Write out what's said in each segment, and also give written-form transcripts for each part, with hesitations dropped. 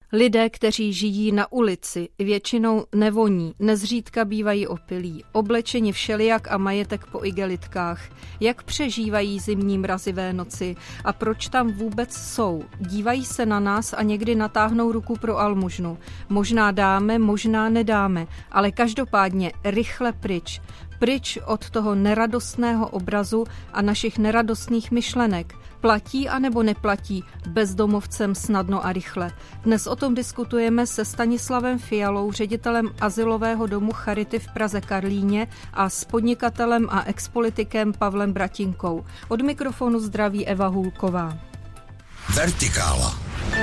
Lidé, kteří žijí na ulici, většinou nevoní, nezřídka bývají opilí, oblečeni všelijak a majetek po igelitkách. Jak přežívají zimní mrazivé noci a proč tam vůbec jsou? Dívají se na nás a někdy natáhnou ruku pro almužnu. Možná dáme, možná nedáme, ale každopádně rychle pryč. Pryč od toho neradostného obrazu a našich neradostných myšlenek. Platí anebo neplatí bezdomovcem snadno a rychle? Dnes o tom diskutujeme se Stanislavem Fialou, ředitelem azylového domu Charity v Praze Karlíně a s podnikatelem a expolitikem Pavlem Bratinkou. Od mikrofonu zdraví Eva Hůlková. Vertikála.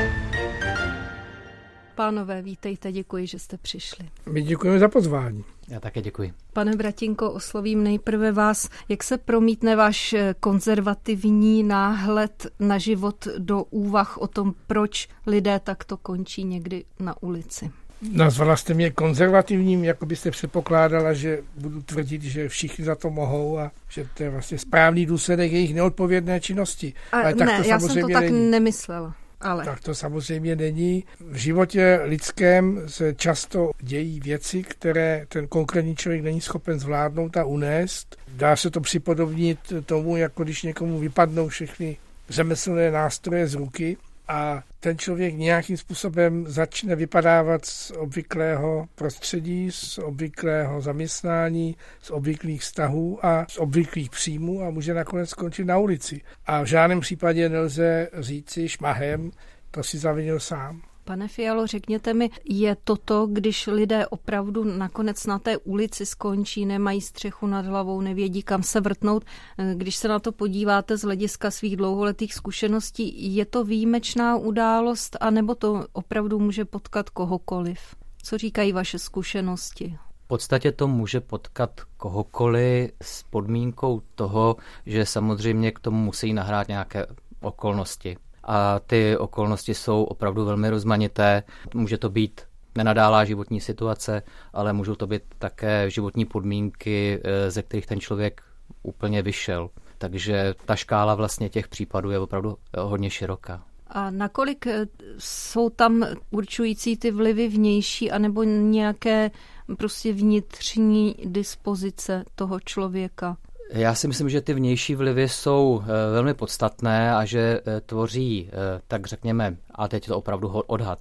Pánové, vítejte, děkuji, že jste přišli. My děkujeme za pozvání. Já také děkuji. Pane Bratinko, oslovím nejprve vás. Jak se promítne váš konzervativní náhled na život do úvah o tom, proč lidé takto končí někdy na ulici? Nazvala jste mě konzervativním, jako byste předpokládala, že budu tvrdit, že všichni za to mohou a že to je vlastně správný důsledek jejich neodpovědné činnosti. Ale tak ne, já jsem to tak nemyslela. Ale. Tak to samozřejmě není. V životě lidském se často dějí věci, které ten konkrétní člověk není schopen zvládnout a unést. Dá se to připodobnit tomu, jako když někomu vypadnou všechny řemeslné nástroje z ruky a ten člověk nějakým způsobem začne vypadávat z obvyklého prostředí, z obvyklého zaměstnání, z obvyklých vztahů a z obvyklých příjmů a může nakonec skončit na ulici. A v žádném případě nelze říci šmahem, to si zavinil sám. Pane Fialo, řekněte mi, je toto, když lidé opravdu nakonec na té ulici skončí, nemají střechu nad hlavou, nevědí, kam se vrtnout, když se na to podíváte z hlediska svých dlouholetých zkušeností, je to výjimečná událost, anebo to opravdu může potkat kohokoliv? Co říkají vaše zkušenosti? V podstatě to může potkat kohokoliv s podmínkou toho, že samozřejmě k tomu musí nahrát nějaké okolnosti. A ty okolnosti jsou opravdu velmi rozmanité. Může to být nenadálá životní situace, ale můžou to být také životní podmínky, ze kterých ten člověk úplně vyšel. Takže ta škála vlastně těch případů je opravdu hodně široká. A nakolik jsou tam určující ty vlivy vnější anebo nějaké prostě vnitřní dispozice toho člověka? Já si myslím, že ty vnější vlivy jsou velmi podstatné a že tvoří, tak řekněme, a teď je to opravdu odhad,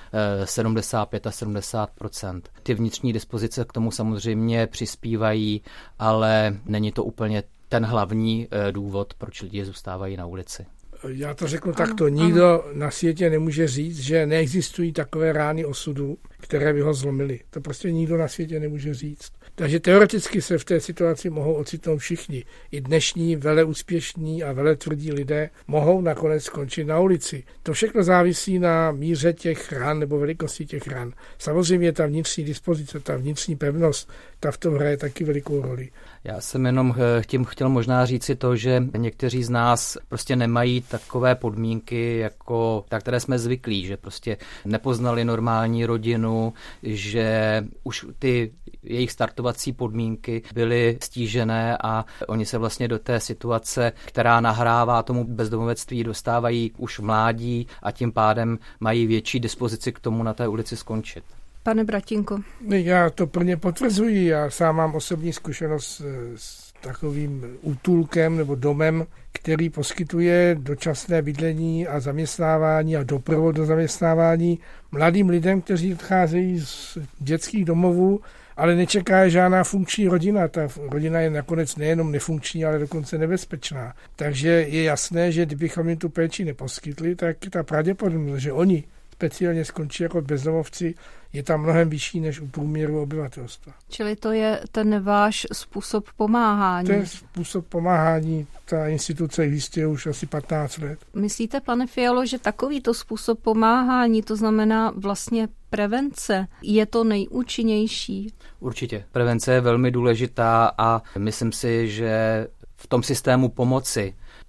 75 a 70%. Ty vnitřní dispozice k tomu samozřejmě přispívají, ale není to úplně ten hlavní důvod, proč lidi zůstávají na ulici. Já to řeknu takto. Nikdo na světě nemůže říct, že neexistují takové rány osudu, které by ho zlomily. To prostě nikdo na světě nemůže říct. Takže teoreticky se v té situaci mohou ocitnout všichni. I dnešní veleúspěšní a veletvrdí lidé mohou nakonec skončit na ulici. To všechno závisí na míře těch ran nebo velikosti těch ran. Samozřejmě ta vnitřní dispozice, ta vnitřní pevnost, ta v tom hraje taky velikou roli. Já jsem jenom tím chtěl možná říci to, že někteří z nás prostě nemají takové podmínky, jako na které jsme zvyklí, že prostě nepoznali normální rodinu, že už ty jejich startovací podmínky byly stížené a oni se vlastně do té situace, která nahrává tomu bezdomovectví, dostávají už v mládí a tím pádem mají větší dispozici k tomu na té ulici skončit. Pane Bratinko. Já to plně potvrzuji. Já sám mám osobní zkušenost s takovým útulkem nebo domem, který poskytuje dočasné bydlení a zaměstnávání a doprovod do zaměstnávání mladým lidem, kteří odcházejí z dětských domovů, ale nečeká žádná funkční rodina. Ta rodina je nakonec nejenom nefunkční, ale dokonce nebezpečná. Takže je jasné, že kdybychom jim tu péči neposkytli, tak ta pravděpodobnost, že oni speciálně skončí jako bezdomovci, je tam mnohem vyšší než u průměru obyvatelstva. Čili to je ten váš způsob pomáhání? To je způsob pomáhání. Ta instituce existuje už asi 15 let. Myslíte, pane Fialo, že takovýto způsob pomáhání, to znamená vlastně prevence, je to nejúčinnější? Určitě. Prevence je velmi důležitá a myslím si, že v tom systému pomoci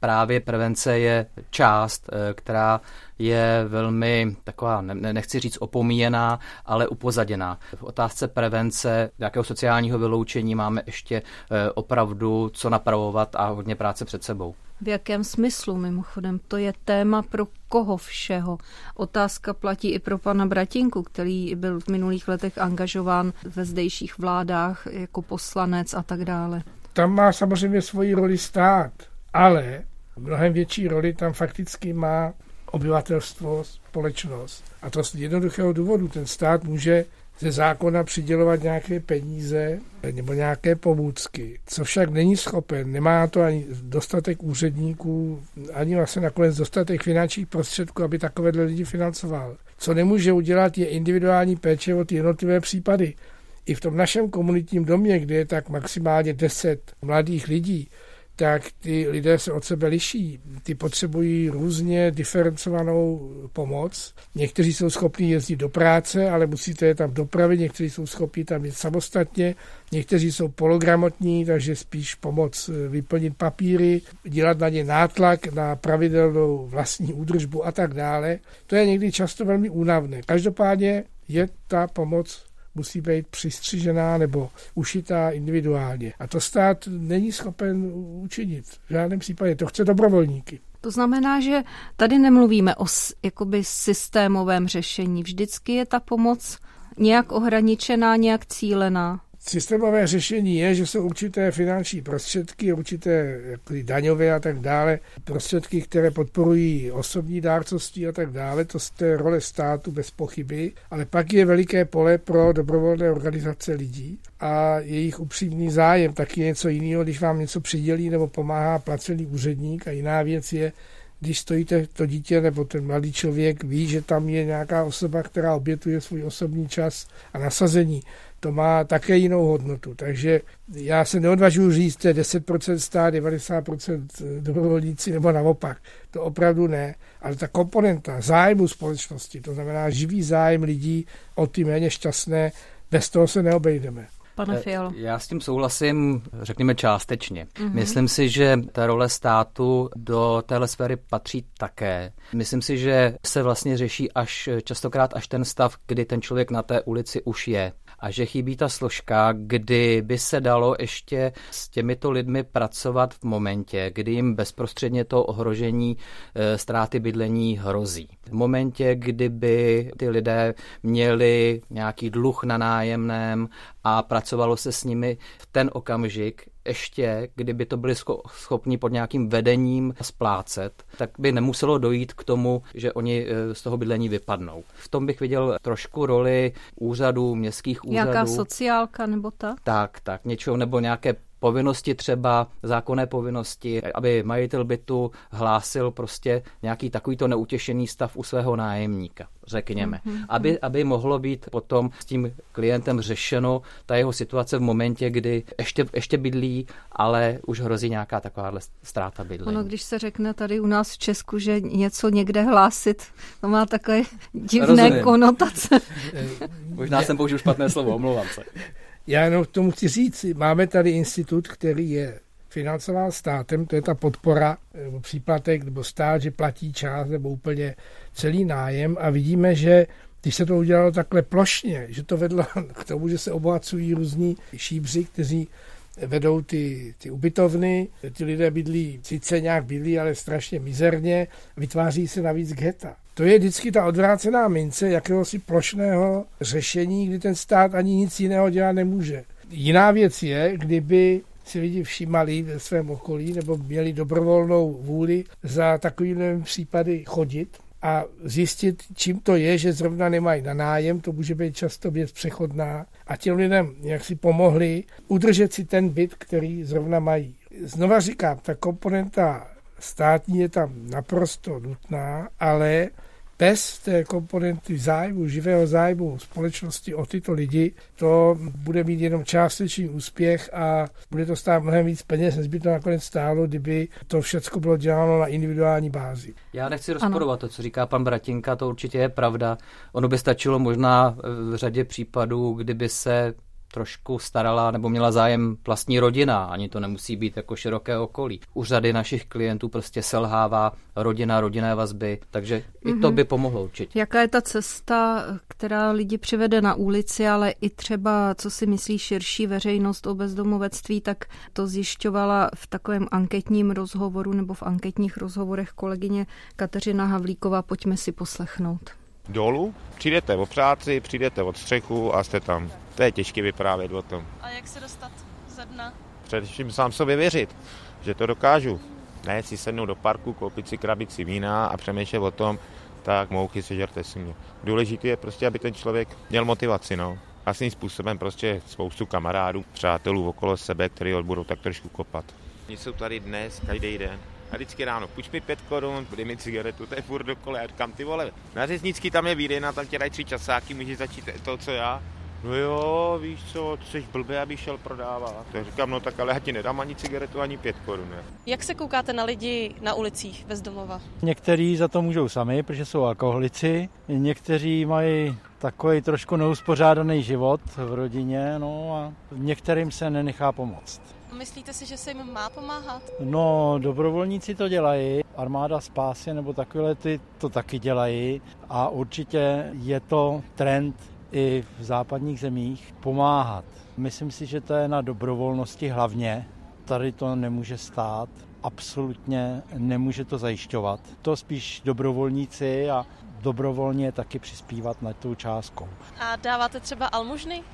právě prevence je část, která je velmi taková, nechci říct opomíjená, ale upozaděná. V otázce prevence, jakého sociálního vyloučení máme ještě opravdu co napravovat a hodně práce před sebou. V jakém smyslu mimochodem? To je téma pro koho všeho? Otázka platí i pro pana Bratinku, který byl v minulých letech angažován ve zdejších vládách jako poslanec a tak dále. Tam má samozřejmě svoji roli stát, ale mnohem větší roli tam fakticky má obyvatelstvo, společnost. A to z jednoduchého důvodu. Ten stát může ze zákona přidělovat nějaké peníze nebo nějaké pomůcky, co však není schopen, nemá to ani dostatek úředníků, ani vlastně nakonec dostatek finančních prostředků, aby takovéhle lidi financoval. Co nemůže udělat, je individuální péče o ty jednotlivé případy. I v tom našem komunitním domě, kde je tak maximálně 10 mladých lidí, tak ty lidé se od sebe liší. Ty potřebují různě diferencovanou pomoc. Někteří jsou schopní jezdit do práce, ale musíte je tam dopravit, někteří jsou schopní tam jít samostatně, někteří jsou pologramotní, takže spíš pomoc vyplnit papíry, dělat na ně nátlak na pravidelnou vlastní údržbu a tak dále. To je někdy často velmi únavné. Každopádně je ta pomoc musí být přistřižená nebo ušitá individuálně. A to stát není schopen učinit. V žádném případě. To chce dobrovolníky. To znamená, že tady nemluvíme o jakoby systémovém řešení. Vždycky je ta pomoc nějak ohraničená, nějak cílená. Systémové řešení je, že jsou určité finanční prostředky, určité jako daňové a tak dále, prostředky, které podporují osobní dárcovství a tak dále, to je role státu bez pochyby, ale pak je veliké pole pro dobrovolné organizace lidí a jejich upřímný zájem, taky je něco jiného, když vám něco přidělí nebo pomáhá placený úředník, a jiná věc je, když stojíte to dítě nebo ten mladý člověk ví, že tam je nějaká osoba, která obětuje svůj osobní čas a nasazení. To má také jinou hodnotu. Takže já se neodvažuji říct, to je 10% stát, 90% dobrovolníci nebo naopak. To opravdu ne. Ale ta komponenta zájmu společnosti, to znamená živý zájem lidí o ty méně šťastné, bez toho se neobejdeme. Pane Fialo. Já s tím souhlasím, řekněme částečně. Myslím si, že ta role státu do téhle sféry patří také. Myslím si, že se vlastně řeší častokrát až ten stav, kdy ten člověk na té ulici už je. A že chybí ta složka, kdy by se dalo ještě s těmito lidmi pracovat v momentě, kdy jim bezprostředně to ohrožení ztráty bydlení hrozí. V momentě, kdyby ty lidé měli nějaký dluh na nájemném a pracovalo se s nimi v ten okamžik, ještě, kdyby to byli schopni pod nějakým vedením splácet, tak by nemuselo dojít k tomu, že oni z toho bydlení vypadnou. V tom bych viděl trošku roli úřadů, městských úřadů. Nějaká sociálka nebo tak? Tak, něčeho nebo nějaké povinnosti, třeba zákonné povinnosti, aby majitel bytu hlásil prostě nějaký takovýto neutěšený stav u svého nájemníka, řekněme. Aby mohlo být potom s tím klientem řešeno ta jeho situace v momentě, kdy ještě bydlí, ale už hrozí nějaká takováhle ztráta bydlení. Ono, když se řekne tady u nás v Česku, že něco někde hlásit, to má takové divné konotace. Možná jsem použil špatné slovo, omlouvám se. Já jenom k tomu chci říct, máme tady institut, který je financován státem, to je ta podpora, nebo příplatek, nebo stát, že platí část, nebo úplně celý nájem, a vidíme, že když se to udělalo takhle plošně, že to vedlo k tomu, že se obohacují různí šíbři, kteří vedou ty ubytovny, ty lidé sice nějak bydlí, ale strašně mizerně, vytváří se navíc ghetta. To je vždycky ta odvrácená mince jakéhosi plošného řešení, kdy ten stát ani nic jiného dělat nemůže. Jiná věc je, kdyby si lidi všímali ve svém okolí nebo měli dobrovolnou vůli za takovými případy chodit a zjistit, čím to je, že zrovna nemají na nájem, to může být často věc přechodná, a těm lidem jak si pomohli udržet si ten byt, který zrovna mají. Znova říkám, ta komponenta státní je tam naprosto nutná, ale bez té komponenty zájmu, živého zájmu společnosti o tyto lidi, to bude mít jenom částečný úspěch a bude to stát mnohem víc peněz, než by to nakonec stálo, kdyby to všechno bylo děláno na individuální bázi. Já nechci rozporovat to, co říká pan Bratinka, to určitě je pravda. Ono by stačilo možná v řadě případů, kdyby se trošku starala nebo měla zájem vlastní rodina, ani to nemusí být jako široké okolí. U řady našich klientů prostě selhává rodinné vazby, takže i to by pomohlo určitě. Jaká je ta cesta, která lidi přivede na ulici, ale i třeba, co si myslí širší veřejnost o bezdomovectví, tak to zjišťovala v takovém anketním rozhovoru nebo v anketních rozhovorech kolegyně Kateřina Havlíková. Pojďme si poslechnout. Dolů, přijdete o práci, přijdete od střechu a jste tam. To je těžké vyprávět o tom. A jak se dostat ze dna? Především sám sobě věřit, že to dokážu. Ne si sednout do parku, koupit si krabici vína a přemýšlet o tom, tak mouchy sežerte si mě. Důležité je prostě, aby ten člověk měl motivaci, no. A svým způsobem prostě spoustu kamarádů, přátelů okolo sebe, který ho budou tak trošku kopat. Oni jsou tady dnes, každý den. A vždycky ráno, půjč mi 5 korun, dej mi cigaretu, to je furt dokola. Já říkám, ty vole, na Řeznický tam je výdejna, tam tě dají 3 časáky, můžeš začít to, co já. No jo, víš co, ty jsi blbý, aby šel prodávat. Tak říkám, no tak ale já ti nedám ani cigaretu, ani 5 korun. Ne? Jak se koukáte na lidi na ulicích bez domova? Někteří za to můžou sami, protože jsou alkoholici. Někteří mají takový trošku neuspořádaný život v rodině, no a některým se nenechá pomoct. Myslíte si, že se jim má pomáhat? No, dobrovolníci to dělají, armáda spásy nebo takové ty to taky dělají a určitě je to trend i v západních zemích pomáhat. Myslím si, že to je na dobrovolnosti hlavně. Tady to nemůže stát, absolutně nemůže to zajišťovat. To spíš dobrovolníci a dobrovolně taky přispívat na tu částku. A dáváte třeba almužny?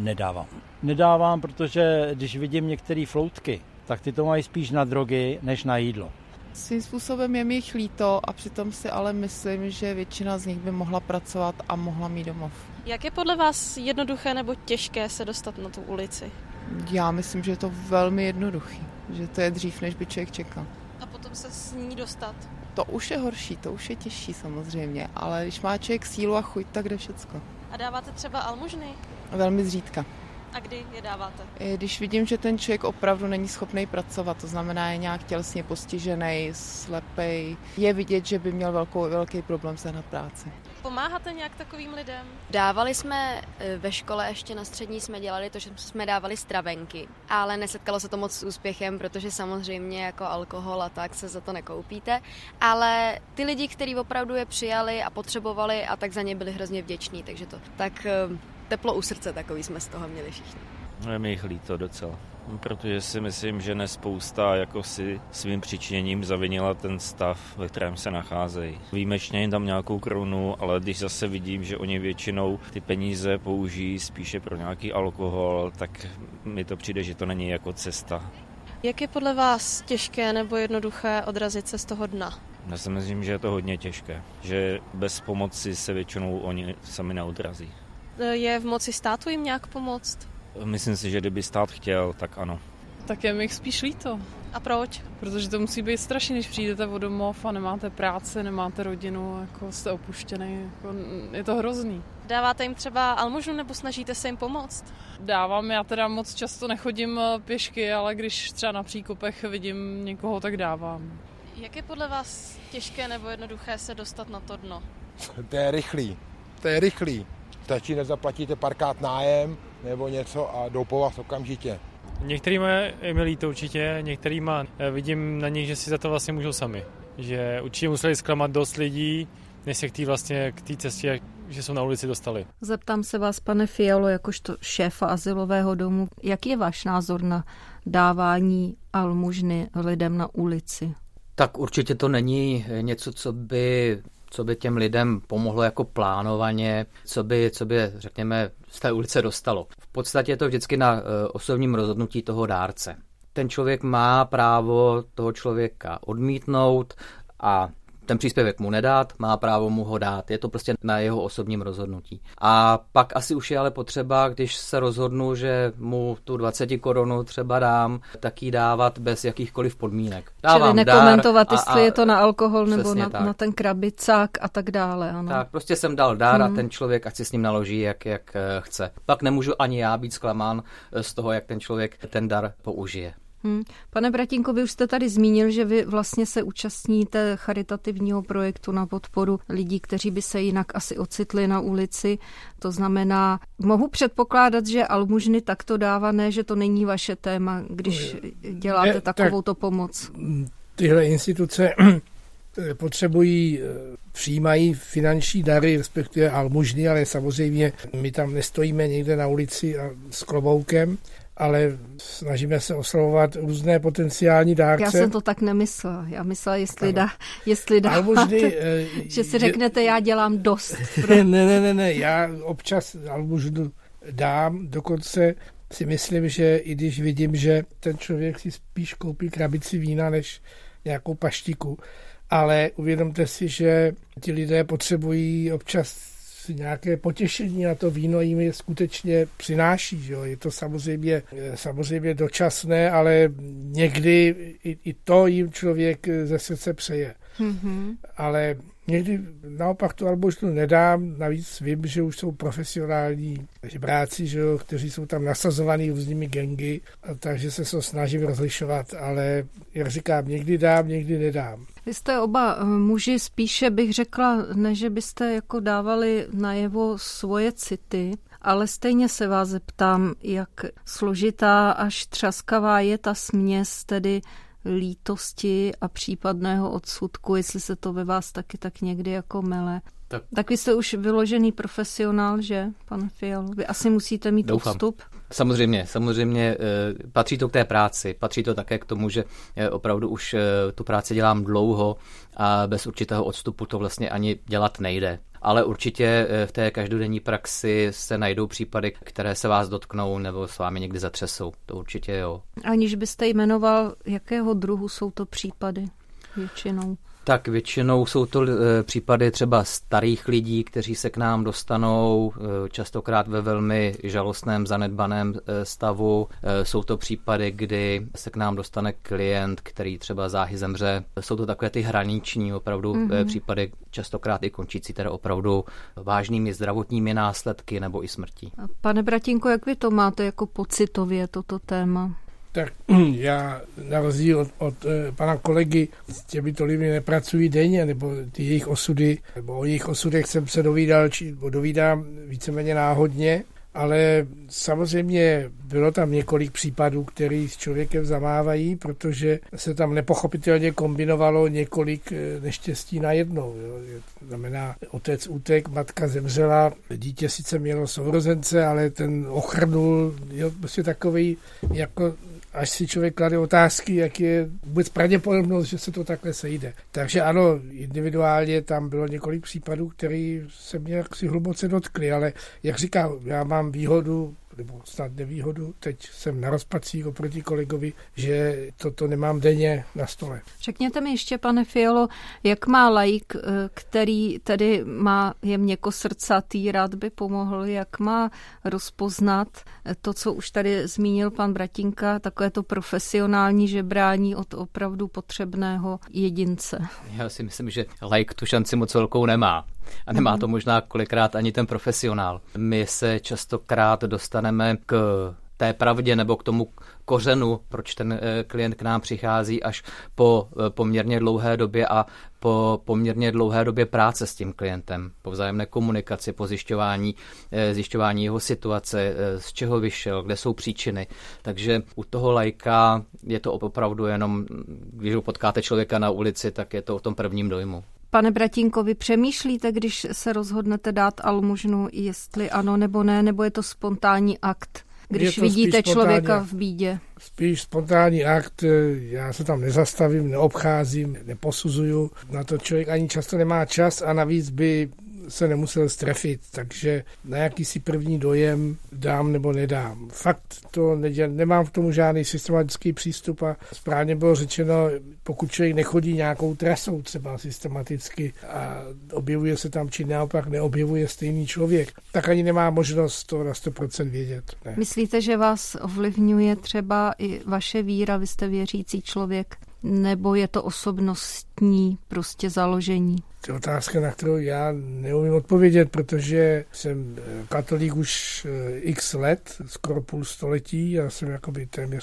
Nedávám, protože když vidím některé floutky, tak ty to mají spíš na drogy, než na jídlo. Svým způsobem je mi jich líto a přitom si ale myslím, že většina z nich by mohla pracovat a mohla mít domov. Jak je podle vás jednoduché nebo těžké se dostat na tu ulici? Já myslím, že je to velmi jednoduchý, že to je dřív, než by člověk čekal. A potom se s ní dostat? To už je horší, to už je těžší samozřejmě, ale když má člověk sílu a chuť, tak jde všecko. A dáváte třeba almužny? Velmi zřídka. A kdy je dáváte? Když vidím, že ten člověk opravdu není schopný pracovat, to znamená je nějak tělesně postižený, slepej, je vidět, že by měl velký problém sehnat práci. Pomáháte nějak takovým lidem? Dávali jsme ve škole, ještě na střední jsme dělali to, že jsme dávali stravenky, ale nesetkalo se to moc s úspěchem, protože samozřejmě jako alkohol a tak se za to nekoupíte, ale ty lidi, kteří opravdu je přijali a potřebovali a tak za ně byli hrozně vděční, takže to tak teplo u srdce takový jsme z toho měli všichni. Je mi jich líto docela, protože si myslím, že nespousta jako si svým přičiněním zavinila ten stav, ve kterém se nacházejí. Výjimečně jim tam nějakou korunu, ale když zase vidím, že oni většinou ty peníze použijí spíše pro nějaký alkohol, tak mi to přijde, že to není jako cesta. Jak je podle vás těžké nebo jednoduché odrazit se z toho dna? Já si myslím, že je to hodně těžké, že bez pomoci se většinou oni sami neodrazí. Je v moci státu jim nějak pomoct? Myslím si, že kdyby stát chtěl, tak ano. Tak je mi jich spíš líto. A proč? Protože to musí být strašně, když přijdete o domov a nemáte práci, nemáte rodinu, jako jste opuštěný, jako je to hrozný. Dáváte jim třeba almužnu nebo snažíte se jim pomoct? Dávám, já teda moc často nechodím pěšky, ale když třeba na příkopech vidím někoho, tak dávám. Jak je podle vás těžké nebo jednoduché se dostat na to dno? To je rychlý. Stačí, nezaplatíte parkát nájem nebo něco a jdou po vás okamžitě. Některýma je mi líto určitě, některýma vidím na nich, že si za to vlastně můžou sami. Že určitě museli zklamat dost lidí, než se k té cestě, že jsou na ulici, dostali. Zeptám se vás, pane Fialo, jakožto šéfa azylového domu, jaký je váš názor na dávání almužny lidem na ulici? Tak určitě to není něco, co by těm lidem pomohlo jako plánovaně, co by, řekněme, z té ulice dostalo. V podstatě je to vždycky na osobním rozhodnutí toho dárce. Ten člověk má právo toho člověka odmítnout a ten příspěvek mu nedát, má právo mu ho dát. Je to prostě na jeho osobním rozhodnutí. A pak asi už je ale potřeba, když se rozhodnu, že mu tu 20 korunu třeba dám, tak ji dávat bez jakýchkoliv podmínek. Čili nekomentovat, jestli je to na alkohol nebo na ten krabicák a tak dále. Ano. Tak, prostě jsem dal dár a ten člověk ať si s ním naloží, jak chce. Pak nemůžu ani já být zklamán z toho, jak ten člověk ten dar použije. Pane Bratínko, vy už jste tady zmínil, že vy vlastně se účastníte charitativního projektu na podporu lidí, kteří by se jinak asi ocitli na ulici. To znamená, mohu předpokládat, že almužny takto dávané, že to není vaše téma, když děláte takovouto pomoc. Tyhle instituce přijímají finanční dary, respektive almužny, ale samozřejmě my tam nestojíme někde na ulici a s kloboukem, ale snažíme se oslavovat různé potenciální dárce. Já jsem to tak nemyslela. Já myslela, jestli dáváte, že si řeknete, já dělám dost. Ne, já občas almužnu dám, dokonce si myslím, že i když vidím, že ten člověk si spíš koupí krabici vína, než nějakou paštiku, ale uvědomte si, že ti lidé potřebují občas nějaké potěšení a to víno jim je skutečně přináší. Že jo? Je to samozřejmě dočasné, ale někdy i to jim člověk ze srdce přeje. Mm-hmm. Ale někdy naopak tu almužnu nedám, navíc vím, že už jsou profesionální žebráci, že jo, kteří jsou tam nasazovaní různými gangy, takže se to snažím rozlišovat, ale jak říkám, někdy dám, někdy nedám. Vy jste oba muži, spíše bych řekla, ne, že byste jako dávali najevo svoje city, ale stejně se vás zeptám, jak složitá až třaskavá je ta směs, tedy lítosti a případného odsudku, jestli se to ve vás taky tak někdy jako mele. Tak vy jste už vyložený profesionál, že, pane Fialo? Vy asi musíte mít odstup. Samozřejmě patří to k té práci, patří to také k tomu, že opravdu už tu práci dělám dlouho a bez určitého odstupu to vlastně ani dělat nejde. Ale určitě v té každodenní praxi se najdou případy, které se vás dotknou nebo s vámi někdy zatřesou. To určitě jo. Aniž byste jmenoval, jakého druhu jsou to případy většinou? Tak většinou jsou to případy třeba starých lidí, kteří se k nám dostanou, častokrát ve velmi žalostném, zanedbaném stavu. Jsou to případy, kdy se k nám dostane klient, který třeba záhy zemře. Jsou to takové ty hraniční opravdu případy, častokrát i končící teda opravdu vážnými zdravotními následky nebo i smrtí. Pane Bratínko, jak vy to máte jako pocitově toto téma? Tak já na rozdíl od pana kolegy s těmito lidmi nepracuji denně, nebo ty jejich osudy, nebo o jejich osudech jsem se dovídám víceméně náhodně, ale samozřejmě bylo tam několik případů, který s člověkem zamávají, protože se tam nepochopitelně kombinovalo několik neštěstí najednou. Jo. To znamená, otec utek, matka zemřela, dítě sice mělo sourozence, ale ten ochrnul, jo, prostě takový, jako až si člověk klade otázky, jak je vůbec pravděpodobnost, že se to takhle sejde. Takže ano, individuálně tam bylo několik případů, které se mě jaksi hluboce dotkly, ale jak říkám, já mám výhodu, nebo snad nevýhodu, teď jsem na rozpacích oproti kolegovi, že toto nemám denně na stole. Řekněte mi ještě, pane Fialo, jak má laik, který tedy je měkkosrdcatý, rád by pomohl, jak má rozpoznat to, co už tady zmínil pan Bratínka, takové to profesionální žebrání od opravdu potřebného jedince? Já si myslím, že laik tu šanci moc velkou nemá. A nemá to možná kolikrát ani ten profesionál. My se častokrát dostaneme k té pravdě nebo k tomu kořenu, proč ten klient k nám přichází až po poměrně dlouhé době a po poměrně dlouhé době práce s tím klientem, po vzájemné komunikaci, po zjišťování jeho situace, z čeho vyšel, kde jsou příčiny. Takže u toho laika je to opravdu jenom, když potkáte člověka na ulici, tak je to o tom prvním dojmu. Pane Bratínko, vy přemýšlíte, když se rozhodnete dát almužnu, jestli ano nebo ne, nebo je to spontánní akt, když vidíte člověka v bídě? Spíš spontánní akt, já se tam nezastavím, neobcházím, neposuzuju. Na to člověk ani často nemá čas a navíc by se nemusel strefit, takže na jakýsi první dojem dám nebo nedám. Fakt to nemám k tomu žádný systematický přístup a správně bylo řečeno, pokud člověk nechodí nějakou trasou třeba systematicky a objevuje se tam, či naopak neobjevuje stejný člověk, tak ani nemá možnost to na 100% vědět. Ne. Myslíte, že vás ovlivňuje třeba i vaše víra, vy jste věřící člověk, nebo je to osobnostní prostě založení? To je otázka, na kterou já neumím odpovědět, protože jsem katolík už x let, skoro půl století, já jsem jakoby téměř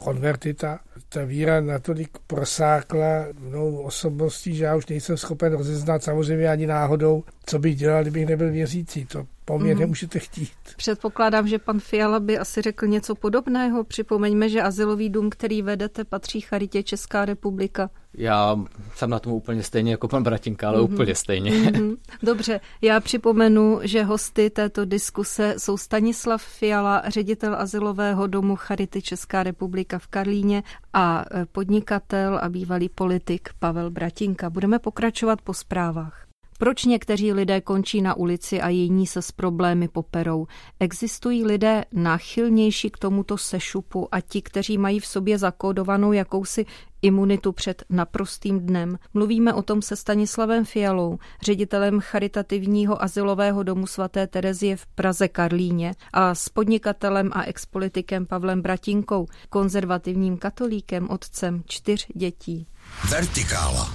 konvertita. Ta víra natolik prosákla mnou osobností, že já už nejsem schopen rozeznat samozřejmě ani náhodou, co bych dělal, kdybych nebyl věřící. To po mně nemůžete chtít. Předpokládám, že pan Fiala by asi řekl něco podobného. Připomeňme, že azylový dům, který vedete, patří Charitě Česká republika. Já jsem na tom úplně stejně jako pan Bratinka, ale úplně stejně. Dobře, já připomenu, že hosty této diskuse jsou Stanislav Fiala, ředitel azylového domu Charity Česká republika v Karlíně a podnikatel a bývalý politik Pavel Bratinka. Budeme pokračovat po zprávách. Proč někteří lidé končí na ulici a jiní se s problémy poperou? Existují lidé náchylnější k tomuto sešupu a ti, kteří mají v sobě zakódovanou jakousi imunitu před naprostým dnem. Mluvíme o tom se Stanislavem Fialou, ředitelem charitativního azylového domu svaté Terezie v Praze Karlíně a s podnikatelem a expolitikem Pavlem Bratinkou, konzervativním katolíkem, otcem 4 dětí. Vertikála.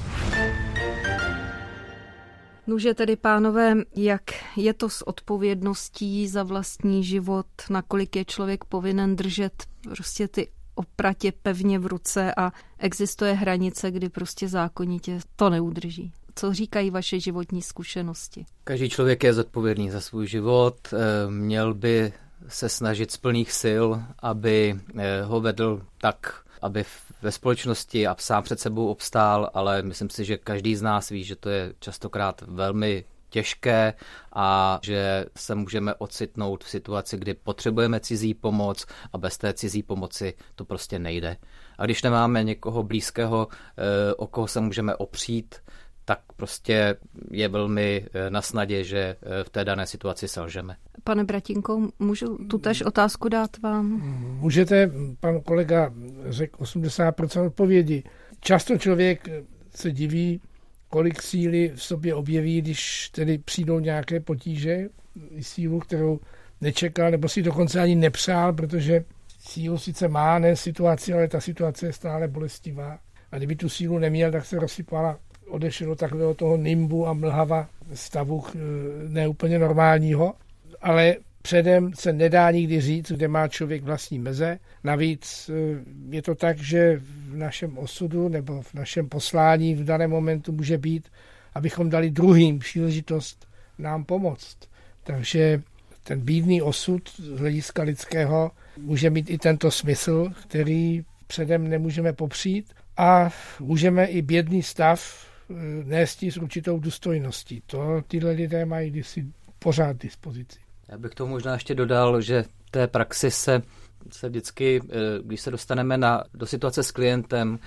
Nuže tedy, pánové, jak je to s odpovědností za vlastní život, nakolik je člověk povinen držet prostě ty opratě pevně v ruce a existuje hranice, kdy prostě zákonitě to neudrží. Co říkají vaše životní zkušenosti? Každý člověk je zodpovědný za svůj život, měl by se snažit z plných sil, aby ho vedl tak, aby ve společnosti a sám před sebou obstál, ale myslím si, že každý z nás ví, že to je častokrát velmi těžké a že se můžeme ocitnout v situaci, kdy potřebujeme cizí pomoc a bez té cizí pomoci to prostě nejde. A když nemáme někoho blízkého, o koho se můžeme opřít, tak prostě je velmi na snadě, že v té dané situaci selžeme. Pane Bratinko, můžu tutéž otázku dát vám? Můžete, pan kolega řekl 80% odpovědi. Často člověk se diví, kolik síly v sobě objeví, když tedy přijdou nějaké potíže, sílu, kterou nečekal, nebo si dokonce ani nepřál, protože sílu sice má, ne situaci, ale ta situace je stále bolestivá. A kdyby tu sílu neměl, tak se rozsypala, odešel do takového toho nimbu a mlhava stavu neúplně normálního, ale předem se nedá nikdy říct, kde má člověk vlastní meze. Navíc je to tak, že v našem osudu nebo v našem poslání v daném momentu může být, abychom dali druhým příležitost nám pomoct. Takže ten bídný osud z hlediska lidského může mít i tento smysl, který předem nemůžeme popřít a můžeme i bědný stav nést s určitou důstojností. To tyhle lidé mají kdysi pořád dispozici. Já bych tomu možná ještě dodal, že v té praxi se vždycky, když se dostaneme do situace s klientem,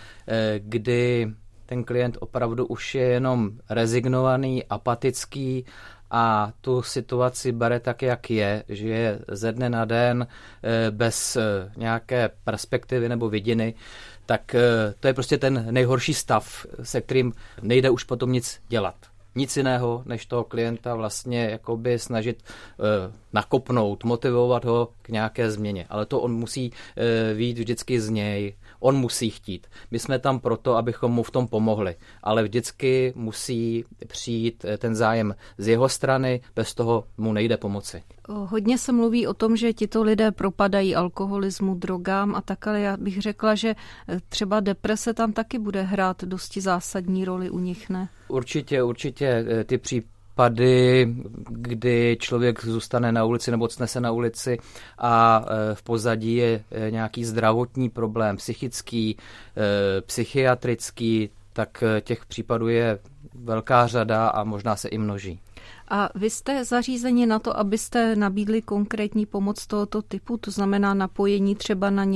kdy ten klient opravdu už je jenom rezignovaný, apatický a tu situaci bere tak, jak je, že je ze dne na den bez nějaké perspektivy nebo vidiny, tak to je prostě ten nejhorší stav, se kterým nejde už potom nic dělat. Nic jiného, než toho klienta vlastně jakoby snažit nakopnout, motivovat ho k nějaké změně. Ale to on musí vyjít vždycky z něj, on musí chtít. My jsme tam proto, abychom mu v tom pomohli, ale vždycky musí přijít ten zájem z jeho strany, bez toho mu nejde pomoci. Hodně se mluví o tom, že tito lidé propadají alkoholismu, drogám a tak, ale já bych řekla, že třeba deprese tam taky bude hrát dosti zásadní roli u nich, ne? Určitě ty případy, kdy člověk zůstane na ulici nebo ocne se na ulici a v pozadí je nějaký zdravotní problém, psychický, psychiatrický, tak těch případů je velká řada a možná se i množí. A vy jste zařízeni na to, abyste nabídli konkrétní pomoc tohoto typu, to znamená napojení třeba na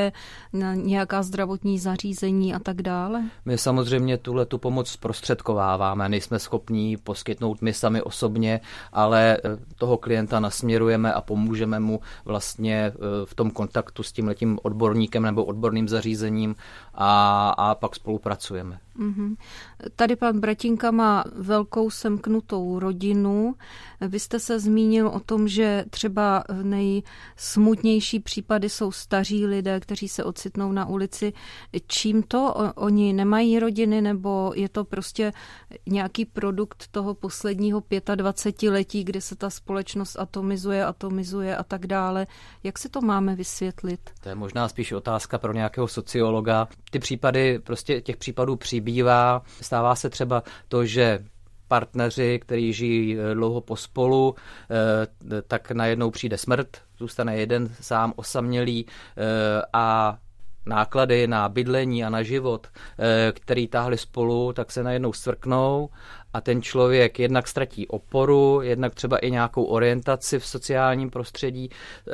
nějaká zdravotní zařízení a tak dále? My samozřejmě tu pomoc zprostředkováváme, nejsme schopní poskytnout my sami osobně, ale toho klienta nasměrujeme a pomůžeme mu vlastně v tom kontaktu s tímhletím odborníkem nebo odborným zařízením a pak spolupracujeme. Mm-hmm. Tady pan Bratinka má velkou semknutou rodinu. Vy jste se zmínil o tom, že třeba nejsmutnější případy jsou staří lidé, kteří se ocitnou na ulici. Čím to? Oni nemají rodiny, nebo je to prostě nějaký produkt toho posledního 25letí, kdy se ta společnost atomizuje a tak dále? Jak si to máme vysvětlit? To je možná spíš otázka pro nějakého sociologa. Ty případy, prostě těch případů přibývá. Stává se třeba to, že partneři, kteří žijí dlouho pospolu, tak najednou přijde smrt, zůstane jeden sám osamělý a náklady na bydlení a na život, který táhli spolu, tak se najednou svrknou a ten člověk jednak ztratí oporu, jednak třeba i nějakou orientaci v sociálním prostředí,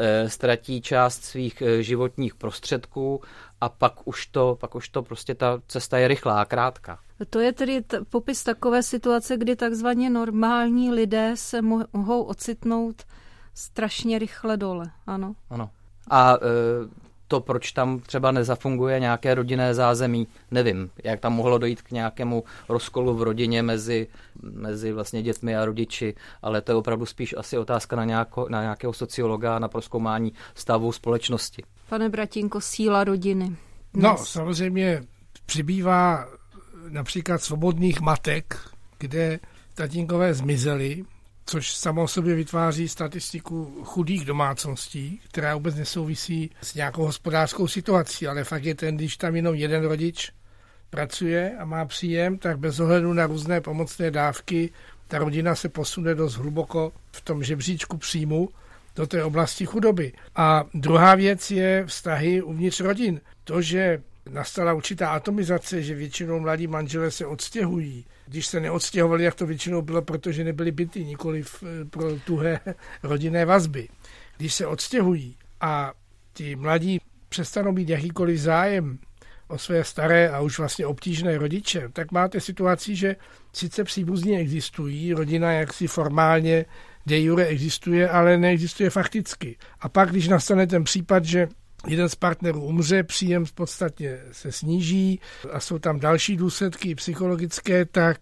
ztratí část svých životních prostředků a pak už to prostě ta cesta je rychlá a krátká. To je tedy popis takové situace, kdy takzvaně normální lidé se mohou ocitnout strašně rychle dole, ano? Ano. A to, proč tam třeba nezafunguje nějaké rodinné zázemí, nevím, jak tam mohlo dojít k nějakému rozkolu v rodině mezi vlastně dětmi a rodiči, ale to je opravdu spíš asi otázka na nějakého sociologa, na prozkoumání stavu společnosti. Pane Bratinko, síla rodiny. Dnes. No, samozřejmě přibývá například svobodných matek, kde tatínkové zmizeli, což samo o sobě vytváří statistiku chudých domácností, která vůbec nesouvisí s nějakou hospodářskou situací, ale fakt je ten, když tam jenom jeden rodič pracuje a má příjem, tak bez ohledu na různé pomocné dávky ta rodina se posune dost hluboko v tom žebříčku příjmu do té oblasti chudoby. A druhá věc je vztahy uvnitř rodin. To, že nastala určitá atomizace, že většinou mladí manželé se odstěhují. Když se neodstěhovali, jak to většinou bylo, protože nebyly byty, nikoliv pro tuhé rodinné vazby. Když se odstěhují a ti mladí přestanou mít jakýkoliv zájem o své staré a už vlastně obtížné rodiče, tak máte situaci, že sice příbuzní existují, rodina jaksi formálně de jure existuje, ale neexistuje fakticky. A pak, když nastane ten případ, že jeden z partnerů umře, příjem v podstatě se sníží a jsou tam další důsledky psychologické, tak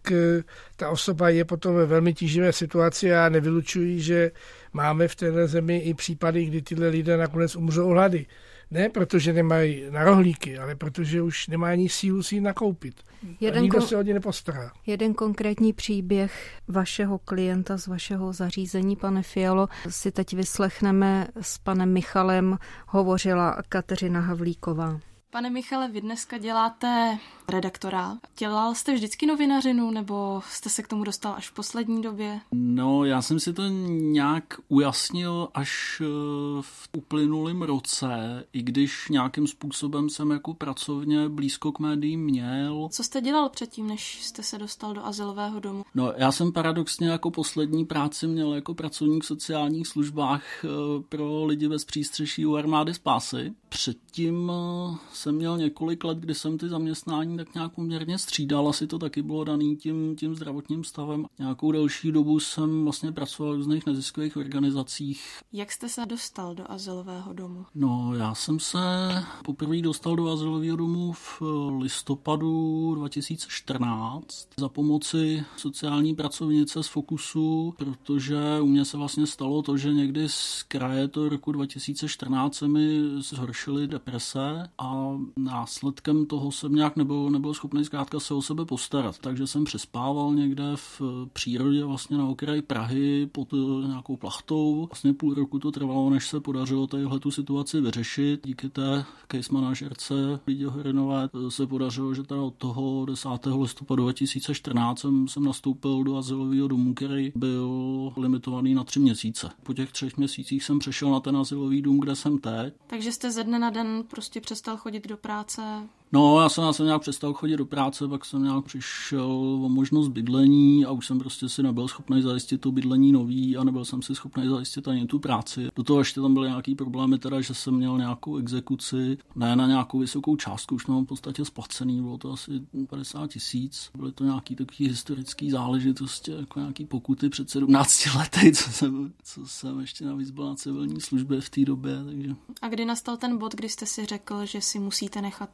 ta osoba je potom ve velmi tíživé situaci a nevylučují, že máme v této zemi i případy, kdy tyhle lidé nakonec umřou hlady. Ne protože nemají na rohlíky, ale protože už nemají ani sílu si ji nakoupit. Nikdo se o ně nepostará. Jeden konkrétní příběh vašeho klienta z vašeho zařízení, pane Fialo, si teď vyslechneme. S panem Michalem hovořila Kateřina Havlíková. Pane Michale, vy dneska děláte redaktora. Dělal jste vždycky novinařinu, nebo jste se k tomu dostal až v poslední době? No, já jsem si to nějak ujasnil až v uplynulém roce, i když nějakým způsobem jsem jako pracovně blízko k médiím měl. Co jste dělal předtím, než jste se dostal do azylového domu? No, já jsem paradoxně jako poslední práci měl jako pracovník v sociálních službách pro lidi bez přístřeší u armády spásy. Předtím jsem měl několik let, kdy jsem ty zaměstnání tak nějak poměrně střídal, asi to taky bylo daný tím zdravotním stavem. Nějakou delší dobu jsem vlastně pracoval v různých neziskových organizacích. Jak jste se dostal do azylového domu? No, já jsem se poprvé dostal do azylového domu v listopadu 2014 za pomoci sociální pracovnice z Fokusu, protože u mě se vlastně stalo to, že někdy z kraje toho roku 2014 se mi zhoršily deprese a následkem toho jsem nějak nebyl schopný zkrátka se o sebe postarat. Takže jsem přespával někde v přírodě vlastně na okraji Prahy pod nějakou plachtou. Vlastně půl roku to trvalo, než se podařilo tu situaci vyřešit. Díky té case manažerce Lidě Horinové se podařilo, že teda od toho 10. listopadu 2014 jsem nastoupil do azylového domu, který byl limitovaný na 3 měsíce. Po těch 3 měsících jsem přešel na ten azylový dům, kde jsem teď. Takže jste ze dne na den prostě přestal chodit do práce? No, já jsem nějak přestal chodit do práce, pak jsem nějak přišel o možnost bydlení a už jsem prostě si nebyl schopný zajistit to bydlení nový a nebyl jsem si schopný zajistit ani tu práci. Do toho ještě tam byly nějaký problémy, teda, že jsem měl nějakou exekuci, ne na nějakou vysokou částku, už to mám v podstatě splacený, bylo to asi 50 000. Byly to nějaký takový historický záležitosti, jako nějaký pokuty před 17 lety, co jsem ještě navíc byl na civilní službě v té době. Takže. A kdy nastal ten bod, kdy jste si řekl, že si musíte nechat pomoct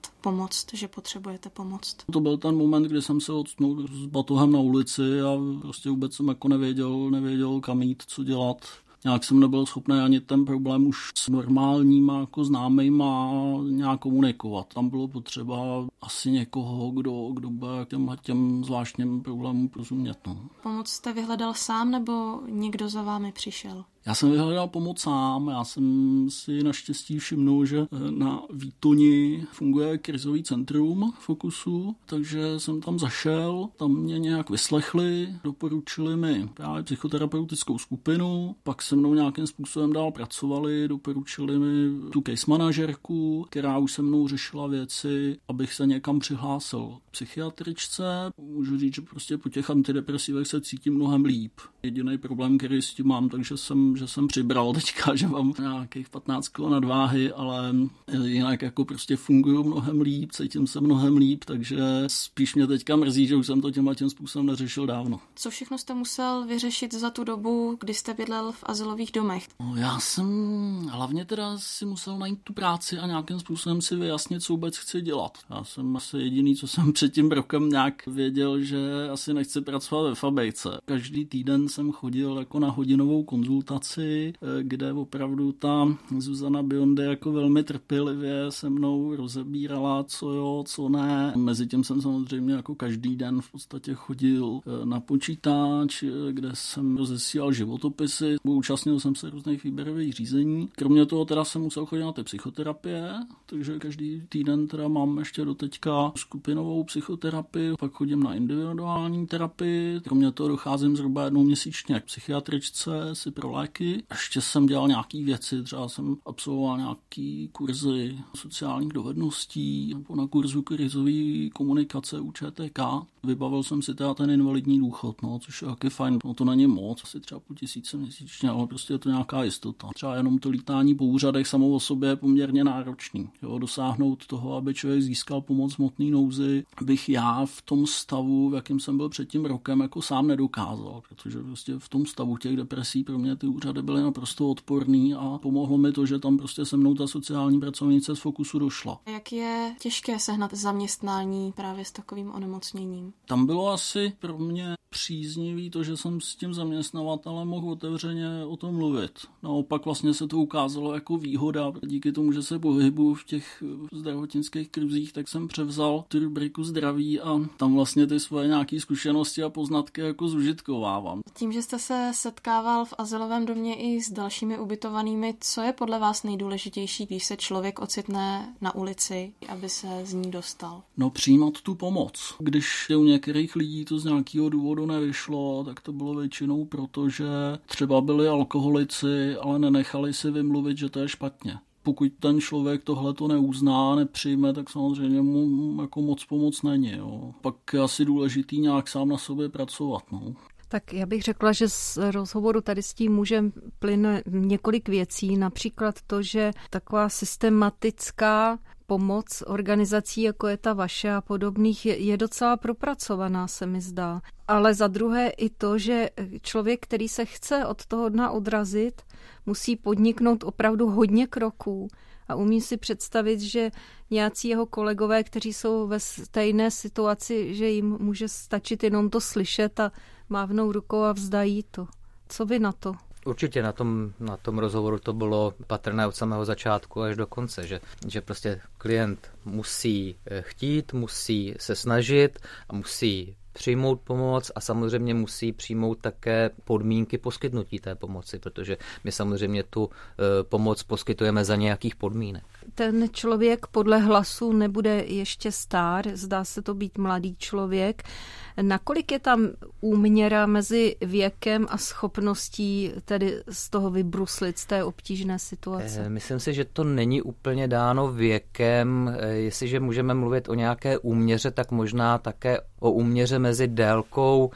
pomoct, že potřebujete pomoct? To byl ten moment, kdy jsem se odstnul s batohem na ulici a prostě vůbec jsem jako nevěděl kam jít, co dělat. Nějak jsem nebyl schopný ani ten problém už s normálníma jako známejma nějak komunikovat. Tam bylo potřeba asi někoho, kdo bude těm zvláštním problémům rozumět. No. Pomoc jste vyhledal sám nebo někdo za vámi přišel? Já jsem vyhledal pomoc sám, já jsem si naštěstí všimnul, že na Výtoni funguje krizový centrum Fokusu, takže jsem tam zašel, tam mě nějak vyslechli, doporučili mi právě psychoterapeutickou skupinu, pak se mnou nějakým způsobem dál pracovali, doporučili mi tu case manažerku, která už se mnou řešila věci, abych se někam přihlásil psychiatričce. Můžu říct, že prostě po těch antidepresivech se cítím mnohem líp. Jediný problém, který s tím mám, takže jsem přibral teďka, že mám nějakých 15 kg nadváhy, ale jinak jako prostě funguju mnohem líp, cítím se mnohem líp, takže spíš mě teďka mrzí, že už jsem to tím způsobem neřešil dávno. Co všechno jste musel vyřešit za tu dobu, kdy jste bydlel v azylových domech? No, já jsem hlavně teda si musel najít tu práci a nějakým způsobem si vyjasnit, co vůbec chci dělat. Já jsem asi jediný, co jsem před tím rokem nějak věděl, že asi nechci pracovat ve fabrice. Každý týden jsem chodil jako na hodinovou konzultaci, kde opravdu ta Zuzana Bionde jako velmi trpělivě se mnou rozebírala, co jo, co ne. Mezitím jsem samozřejmě jako každý den v podstatě chodil na počítač, kde jsem rozesílal životopisy, účastnil jsem se různých výběrových řízení. Kromě toho teda jsem musel chodit na ty psychoterapie, takže každý týden teda mám ještě doteďka skupinovou psychoterapii, pak chodím na individuální terapii, kromě toho docházím zhruba jednou měsíčně k psychiatričce si pro léky. Ještě jsem dělal nějaký věci, třeba jsem absolvoval nějaký kurzy sociálních dovedností nebo na kurzu krizové komunikace u ČTK. Vybavil jsem si teda ten invalidní důchod, no, což je taky fajn. No, to není moc, asi třeba 5 000 měsíčně, ale prostě je to nějaká jistota. Třeba jenom to lítání po úřadech samo o sobě je poměrně náročný. Jo, dosáhnout toho, aby člověk získal pomoc v hmotné nouzi, bych já v tom stavu, v jakém jsem byl před tím rokem, jako sám nedokázal, protože prostě v tom stavu těch depresí pro mě ty úřady byly naprosto odporný a pomohlo mi to, že tam prostě se mnou ta sociální pracovnice z Fokusu došla. Jak je těžké sehnat zaměstnání právě s takovým onemocněním? Tam bylo asi pro mě příznivý to, že jsem s tím zaměstnavatelem mohl otevřeně o tom mluvit. Naopak vlastně se to ukázalo jako výhoda. Díky tomu, že se pohybuju v těch zdravotnických kruzích, tak jsem převzal tu rubriku zdraví a tam vlastně ty svoje nějaké zkušenosti a poznatky jako zužitkovávám. Tím, že jste se setkával v azylovém domě i s dalšími ubytovanými, co je podle vás nejdůležitější, když se člověk ocitne na ulici, aby se z ní dostal? No, přijímat tu pomoc. Když u některých lidí to z nějakého důvodu nevyšlo, tak to bylo většinou proto, že třeba byli alkoholici, ale nenechali si vymluvit, že to je špatně. Pokud ten člověk tohleto neuzná, nepřijme, tak samozřejmě mu jako moc pomoc není. Jo. Pak je asi důležitý nějak sám na sobě pracovat. No. Tak já bych řekla, že z rozhovoru tady s tím mužem plyne několik věcí, například to, že taková systematická pomoc organizací, jako je ta vaše a podobných, je docela propracovaná, se mi zdá. Ale za druhé i to, že člověk, který se chce od toho dna odrazit, musí podniknout opravdu hodně kroků a umí si představit, že nějací jeho kolegové, kteří jsou ve stejné situaci, že jim může stačit jenom to slyšet a mávnou rukou a vzdají to. Co vy na to? Určitě na tom rozhovoru to bylo patrné od samého začátku až do konce, že prostě klient musí chtít, musí se snažit a musí přijmout pomoc a samozřejmě musí přijmout také podmínky poskytnutí té pomoci, protože my samozřejmě tu pomoc poskytujeme za nějakých podmínek. Ten člověk podle hlasu nebude ještě star, zdá se to být mladý člověk. Nakolik je tam úměra mezi věkem a schopností tedy z toho vybruslit, z té obtížné situace? Myslím si, že to není úplně dáno věkem. Jestliže můžeme mluvit o nějaké úměře, tak možná také o úměře mezi délkou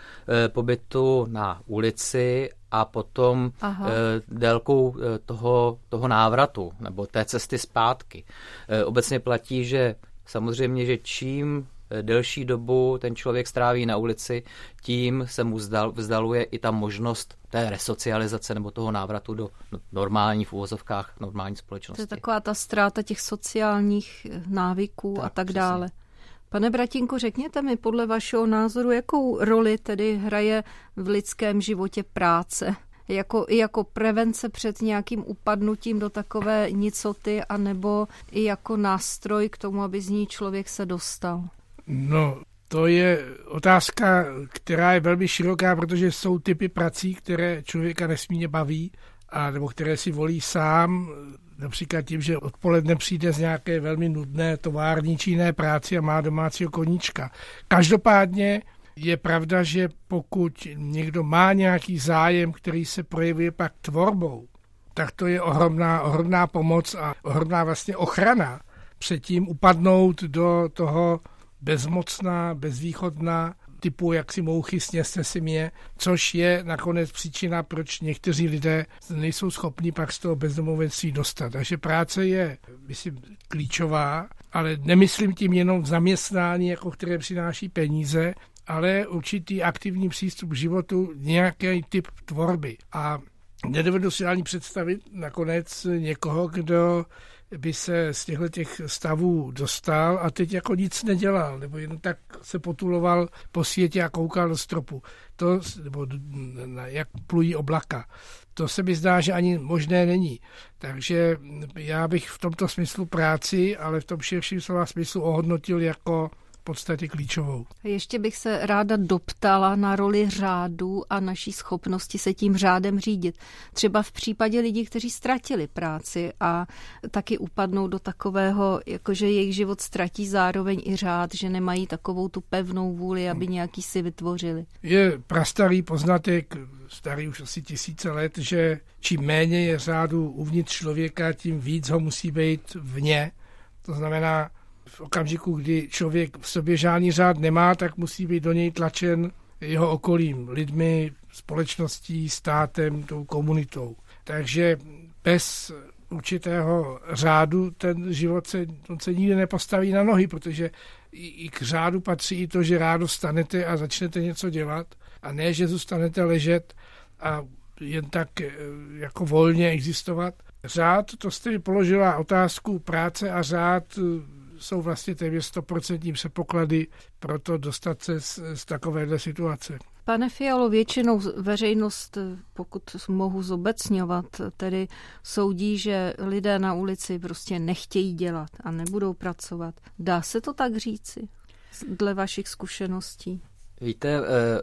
pobytu na ulici a potom délkou toho návratu nebo té cesty zpátky. Obecně platí, že samozřejmě, že čím delší dobu ten člověk stráví na ulici, tím se mu vzdaluje i ta možnost té resocializace nebo toho návratu do normální, v uvozovkách, normální společnosti. To je taková ta ztráta těch sociálních návyků a tak dále. Pane Bratínku, řekněte mi podle vašeho názoru, jakou roli tedy hraje v lidském životě práce? Jako prevence před nějakým upadnutím do takové nicoty, anebo i jako nástroj k tomu, aby z ní člověk se dostal? No, to je otázka, která je velmi široká, protože jsou typy prací, které člověka nesmírně baví, nebo které si volí sám, například tím, že odpoledne přijde z nějaké velmi nudné tovární či jiné práci a má domácího koníčka. Každopádně je pravda, že pokud někdo má nějaký zájem, který se projevuje pak tvorbou, tak to je ohromná pomoc a ohromná vlastně ochrana před tím upadnout do toho bezmocná, bezvýchodná typu, jak si mouchy, sněste si mě, což je nakonec příčina, proč někteří lidé nejsou schopni pak z toho bezdomovectví dostat. Takže práce je, myslím, klíčová, ale nemyslím tím jenom zaměstnání, jako které přináší peníze, ale určitý aktivní přístup k životu, nějaký typ tvorby. A nedovedu si ani představit nakonec někoho, kdo by se z těch stavů dostal a teď jako nic nedělal, nebo jen tak se potuloval po světě a koukal do stropu. Nebo jak plují oblaka. To se mi zdá, že ani možné není. Takže já bych v tomto smyslu práci, ale v tom širším slova smyslu ohodnotil jako v podstatě klíčovou. Ještě bych se ráda doptala na roli řádu a naší schopnosti se tím řádem řídit. Třeba v případě lidí, kteří ztratili práci a taky upadnou do takového, jakože jejich život ztratí zároveň i řád, že nemají takovou tu pevnou vůli, aby nějaký si vytvořili. Je prastarý poznatek, starý už asi 1000 let, že čím méně je řádu uvnitř člověka, tím víc ho musí být vně. To znamená, v okamžiku, kdy člověk v sobě žádný řád nemá, tak musí být do něj tlačen jeho okolím, lidmi, společností, státem, tou komunitou. Takže bez určitého řádu ten život se nikdy nepostaví na nohy, protože i k řádu patří i to, že rádo vstanete a začnete něco dělat a ne, že zůstanete ležet a jen tak jako volně existovat. Řád, to jste mi položila otázku, práce a řád jsou vlastně téměř 100% předpoklady pro to dostat se z takovéhle situace. Pane Fialo, většinou veřejnost, pokud mohu zobecňovat, tedy soudí, že lidé na ulici prostě nechtějí dělat a nebudou pracovat. Dá se to tak říci dle vašich zkušeností? Víte,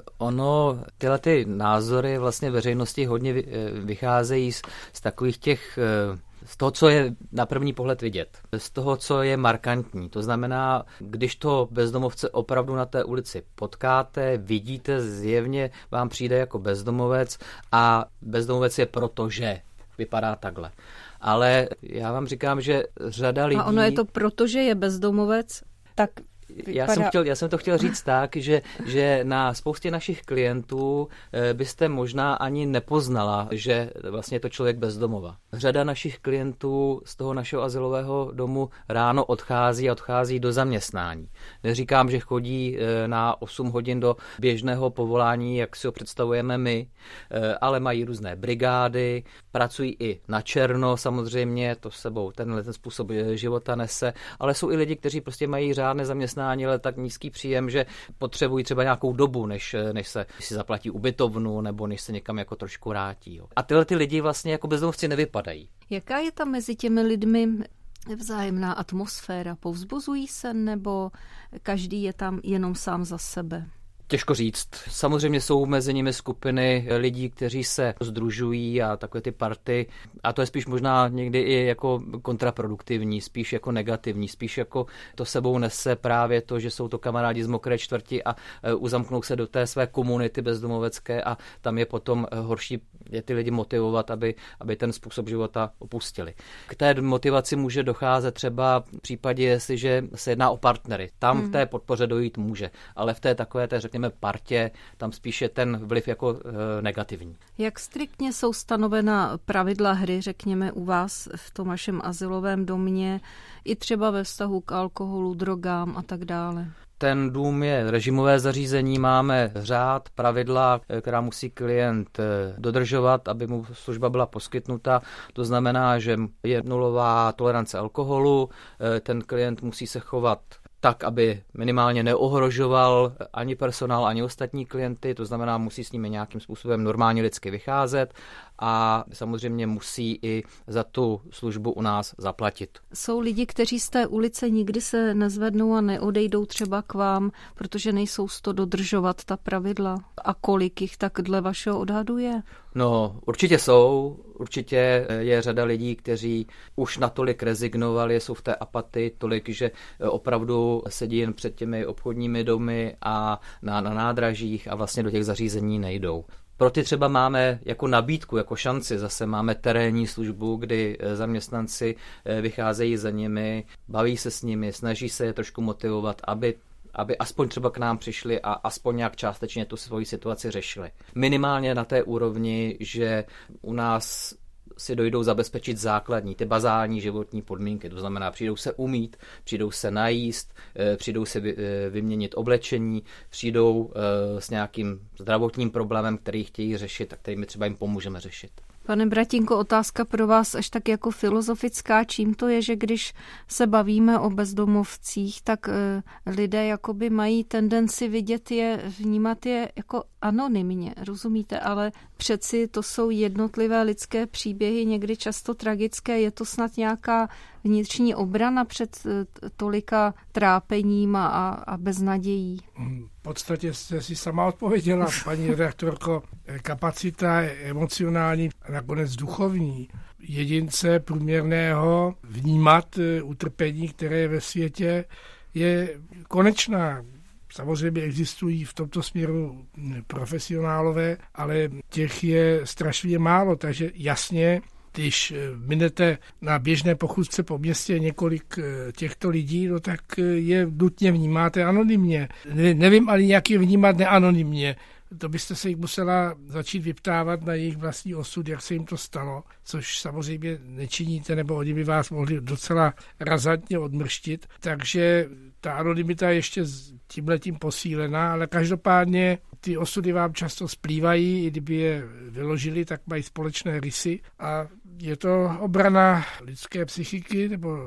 tyhle ty názory vlastně veřejnosti hodně vycházejí z takových těch, z toho, co je na první pohled vidět, z toho, co je markantní. To znamená, když to bezdomovce opravdu na té ulici potkáte, vidíte, zjevně vám přijde jako bezdomovec a bezdomovec je proto, že vypadá takhle. Ale já vám říkám, že řada lidí... A ono je to proto, že je bezdomovec, tak... Já jsem to chtěl říct tak, že na spoustě našich klientů byste možná ani nepoznala, že vlastně je to člověk bez domova. Řada našich klientů z toho našeho azylového domu ráno odchází do zaměstnání. Neříkám, že chodí na 8 hodin do běžného povolání, jak si ho představujeme my, ale mají různé brigády, pracují i na černo samozřejmě, to s sebou ten způsob života nese, ale jsou i lidi, kteří prostě mají řádné zaměstnání, ale tak nízký příjem, že potřebují třeba nějakou dobu, než si zaplatí ubytovnu nebo než se někam jako trošku vrátí. Jo. A tyhle ty lidi vlastně jako bezdomovci nevypadají. Jaká je tam mezi těmi lidmi vzájemná atmosféra? Povzbuzují se nebo každý je tam jenom sám za sebe? Těžko říct. Samozřejmě jsou mezi nimi skupiny lidí, kteří se sdružují a takové ty party. A to je spíš možná někdy i jako kontraproduktivní, spíš jako negativní, spíš jako to sebou nese právě to, že jsou to kamarádi z mokré čtvrti a uzamknou se do té své komunity bezdomovecké a tam je potom horší je ty lidi motivovat, aby ten způsob života opustili. K té motivaci může docházet třeba v případě, jestliže se jedná o partnery. Tam v té podpoře dojít může, ale v té takové té, řekněme, partě, tam spíše ten vliv jako negativní. Jak striktně jsou stanovena pravidla hry, řekněme, u vás v tom vašem azylovém domě, i třeba ve vztahu k alkoholu, drogám a tak dále? Ten dům je režimové zařízení, máme řád, pravidla, která musí klient dodržovat, aby mu služba byla poskytnuta. To znamená, že je nulová tolerance alkoholu, ten klient musí se chovat tak, aby minimálně neohrožoval ani personál, ani ostatní klienty, to znamená, musí s nimi nějakým způsobem normálně lidsky vycházet a samozřejmě musí i za tu službu u nás zaplatit. Jsou lidi, kteří z té ulice nikdy se nezvednou a neodejdou třeba k vám, protože nejsou s to dodržovat ta pravidla. A kolik jich tak dle vašeho odhadu je? No, určitě jsou. Určitě je řada lidí, kteří už natolik rezignovali, jsou v té apatii tolik, že opravdu sedí jen před těmi obchodními domy a na nádražích a vlastně do těch zařízení nejdou. Pro ty třeba máme jako nabídku, jako šanci, zase máme terénní službu, kdy zaměstnanci vycházejí za nimi, baví se s nimi, snaží se je trošku motivovat, aby aspoň třeba k nám přišli a aspoň nějak částečně tu svoji situaci řešili. Minimálně na té úrovni, že u nás si dojdou zabezpečit základní, ty bazální životní podmínky. To znamená, přijdou se umýt, přijdou se najíst, přijdou se vyměnit oblečení, přijdou s nějakým zdravotním problémem, který chtějí řešit a který my třeba jim pomůžeme řešit. Pane Bratinko, otázka pro vás až tak jako filozofická. Čím to je, že když se bavíme o bezdomovcích, tak lidé jakoby mají tendenci vidět je, vnímat je jako anonymně, rozumíte? Ale přeci to jsou jednotlivé lidské příběhy, někdy často tragické. Je to snad nějaká vnitřní obrana před tolika trápením a beznadějí? V podstatě jste si sama odpověděla, paní redaktorko. Kapacita emocionální a nakonec duchovní jedince průměrného vnímat utrpení, které je ve světě, je konečná. Samozřejmě existují v tomto směru profesionálové, ale těch je strašně málo, takže jasně, když minete na běžné pochůzce po městě několik těchto lidí, no tak je nutně vnímáte anonymně. Nevím ani, jak je vnímat neanonymně. To byste se jich musela začít vyptávat na jejich vlastní osud, jak se jim to stalo, což samozřejmě nečiníte, nebo oni by vás mohli docela razantně odmrštit. Takže ta anonymita je ještě tímhletím posílená, ale každopádně ty osudy vám často splývají, i kdyby je vyložili, tak mají společné rysy a je to obrana lidské psychiky nebo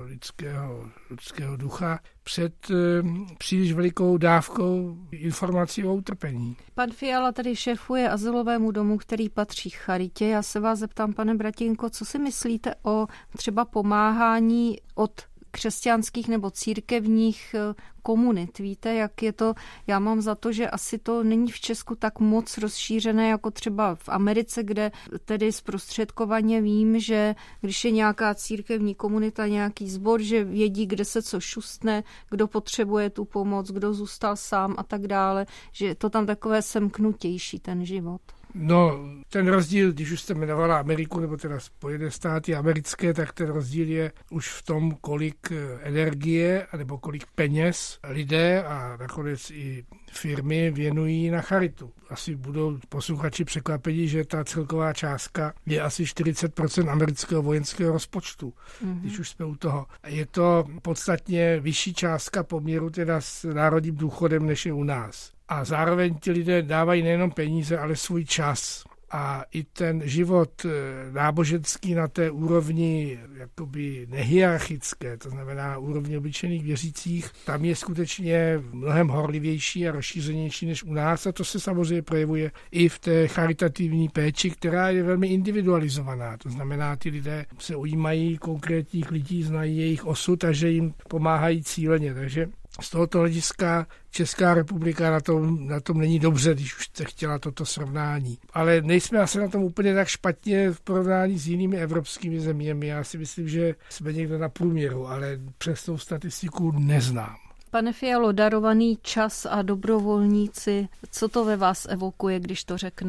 lidského ducha před příliš velikou dávkou informací o utrpení. Pan Fiala tady šéfuje azylovému domu, který patří Charitě. Já se vás zeptám, pane Bratinko, co si myslíte o třeba pomáhání od křesťanských nebo církevních komunit. Víte, jak je to? Já mám za to, že asi to není v Česku tak moc rozšířené jako třeba v Americe, kde tedy zprostředkovaně vím, že když je nějaká církevní komunita, nějaký sbor, že vědí, kde se co šustne, kdo potřebuje tu pomoc, kdo zůstal sám a tak dále, že je to tam takové semknutější ten život. No, ten rozdíl, když už jste jmenovala Ameriku, nebo teda Spojené státy americké, tak ten rozdíl je už v tom, kolik energie, nebo kolik peněz lidé a nakonec i firmy věnují na charitu. Asi budou posluchači překvapení, že ta celková částka je asi 40% amerického vojenského rozpočtu, když už jsme u toho. Je to podstatně vyšší částka poměru teda s národním důchodem, než je u nás. A zároveň ti lidé dávají nejenom peníze, ale svůj čas. A i ten život náboženský na té úrovni jakoby nehierarchické, to znamená na úrovni obyčejných věřících, tam je skutečně mnohem horlivější a rozšířenější než u nás. A to se samozřejmě projevuje i v té charitativní péči, která je velmi individualizovaná. To znamená, ty lidé se ujímají konkrétních lidí, znají jejich osud a že jim pomáhají cíleně. Takže z tohoto hlediska Česká republika na tom není dobře, když už jste chtěla toto srovnání. Ale nejsme asi na tom úplně tak špatně v porovnání s jinými evropskými zeměmi. Já si myslím, že jsme někde na průměru, ale přesnou statistiku neznám. Pane Fialo, darovaný čas a dobrovolníci, co to ve vás evokuje, když to řekneme?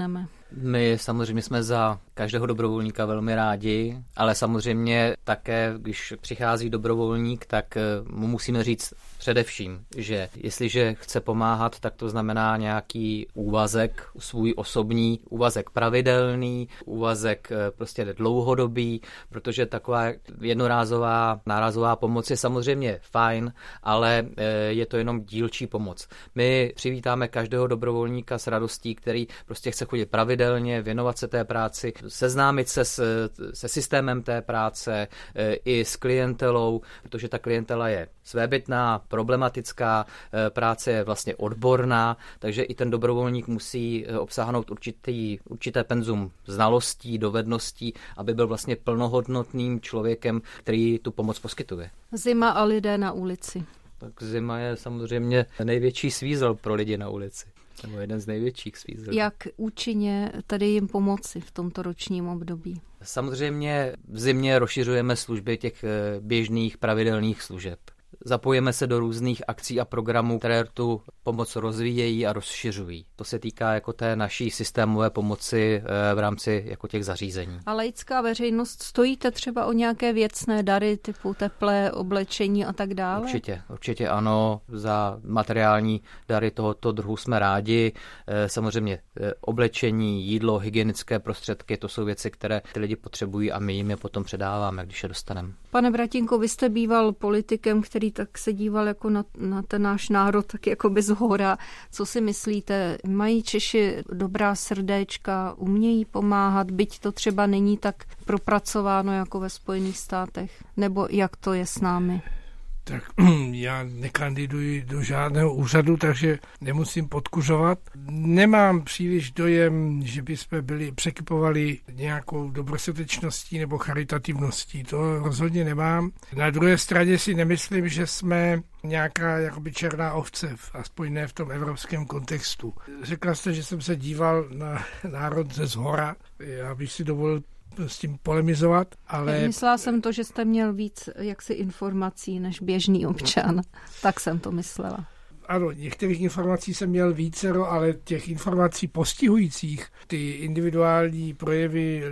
My samozřejmě jsme za každého dobrovolníka velmi rádi, ale samozřejmě také, když přichází dobrovolník, tak mu musíme říct především, že jestliže chce pomáhat, tak to znamená nějaký úvazek, svůj osobní úvazek pravidelný, úvazek prostě dlouhodobý, protože taková jednorázová, nárazová pomoc je samozřejmě fajn, ale je to jenom dílčí pomoc. My přivítáme každého dobrovolníka s radostí, který prostě chce chodit pravidelně, věnovat se té práci, seznámit se se systémem té práce i s klientelou, protože ta klientela je svébytná, problematická, práce je vlastně odborná, takže i ten dobrovolník musí obsáhnout určité penzum znalostí, dovedností, aby byl vlastně plnohodnotným člověkem, který tu pomoc poskytuje. Zima a lidé na ulici. Tak zima je samozřejmě největší svízel pro lidi na ulici. Nebo jeden z největších svízel. Jak účinně tady jim pomoci v tomto ročním období? Samozřejmě v zimě rozšiřujeme služby těch běžných pravidelných služeb. Zapojíme se do různých akcí a programů, které tu pomoc rozvíjejí a rozšiřují. To se týká jako té naší systémové pomoci v rámci jako těch zařízení. A laická veřejnost, stojíte třeba o nějaké věcné dary typu teplé oblečení a tak dále? Určitě ano. Za materiální dary tohoto druhu jsme rádi. Samozřejmě oblečení, jídlo, hygienické prostředky, to jsou věci, které ty lidi potřebují a my jim je potom předáváme, když je dostaneme. Pane Bratinko, vy jste býval politikem, který tak se díval jako na ten náš národ tak jako by zhora. Co si myslíte? Mají Češi dobrá srdéčka, umějí pomáhat, byť to třeba není tak propracováno jako ve Spojených státech? Nebo jak to je s námi? Tak já nekandiduji do žádného úřadu, takže nemusím podkuřovat. Nemám příliš dojem, že bychom překypovali nějakou dobrosrdečností nebo charitativností. To rozhodně nemám. Na druhé straně si nemyslím, že jsme nějaká jakoby černá ovce, aspoň ne v tom evropském kontextu. Řekla jste, že jsem se díval na národ ze zhora. Já bych si dovolil s tím polemizovat, ale... Myslela jsem to, že jste měl víc jaksi informací než běžný občan. Tak jsem to myslela. Ano, některých informací jsem měl vícero, ale těch informací postihujících, ty individuální projevy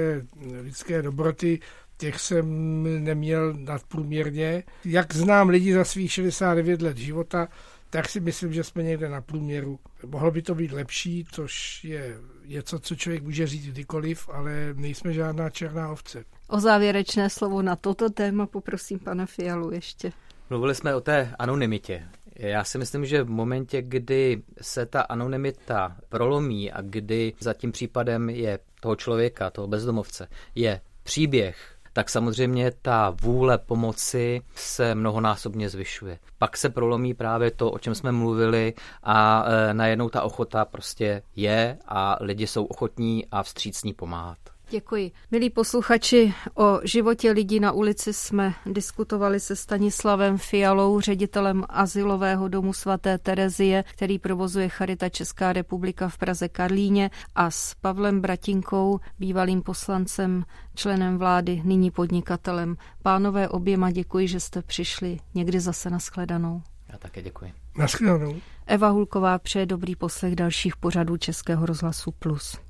lidské dobroty, těch jsem neměl nadprůměrně. Jak znám lidi za svých 69 let života, tak si myslím, že jsme někde na průměru. Mohlo by to být lepší, což je něco, co člověk může říct kdykoliv, ale nejsme žádná černá ovce. O závěrečné slovo na toto téma poprosím pana Fialu ještě. Mluvili jsme o té anonymitě. Já si myslím, že v momentě, kdy se ta anonymita prolomí a kdy za tím případem je toho člověka, toho bezdomovce, je příběh, tak samozřejmě ta vůle pomoci se mnohonásobně zvyšuje. Pak se prolomí právě to, o čem jsme mluvili a najednou ta ochota prostě je a lidi jsou ochotní a vstřícní pomáhat. Děkuji. Milí posluchači, o životě lidí na ulici jsme diskutovali se Stanislavem Fialou, ředitelem azylového domu svaté Terezie, který provozuje Charita Česká republika v Praze Karlíně, a s Pavlem Bratinkou, bývalým poslancem, členem vlády, nyní podnikatelem. Pánové, oběma děkuji, že jste přišli. Někdy zase nashledanou. Já také děkuji. Nashledanou. Eva Hulková přeje dobrý poslech dalších pořadů Českého rozhlasu Plus.